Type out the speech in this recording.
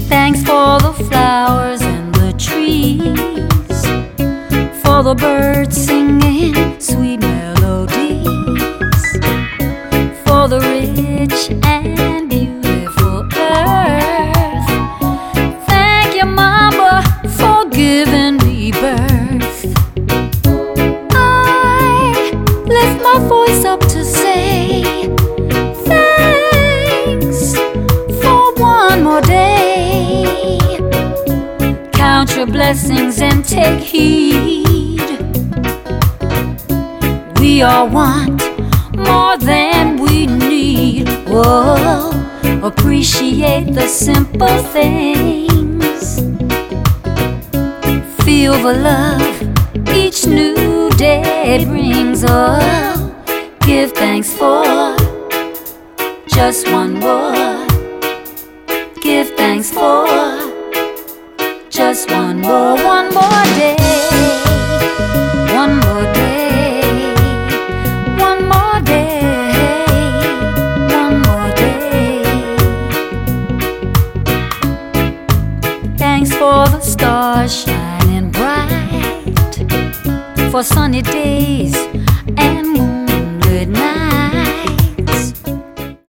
Thanks for the flowers and the trees, for the birds singing sweet melodies, for the rich and beautiful earth. Thank you, Mama, for giving me birth. I lift my voice up to say thanks for one more day. Count your blessings and take heed. We all want more than we need. Whoa, appreciate the simple things. Feel the love each new day brings. Oh, give thanks for just one more. Give thanks for just one more day. One more day. One more day. One more day. Thanks for the stars shining bright, for sunny days and moonlit nights.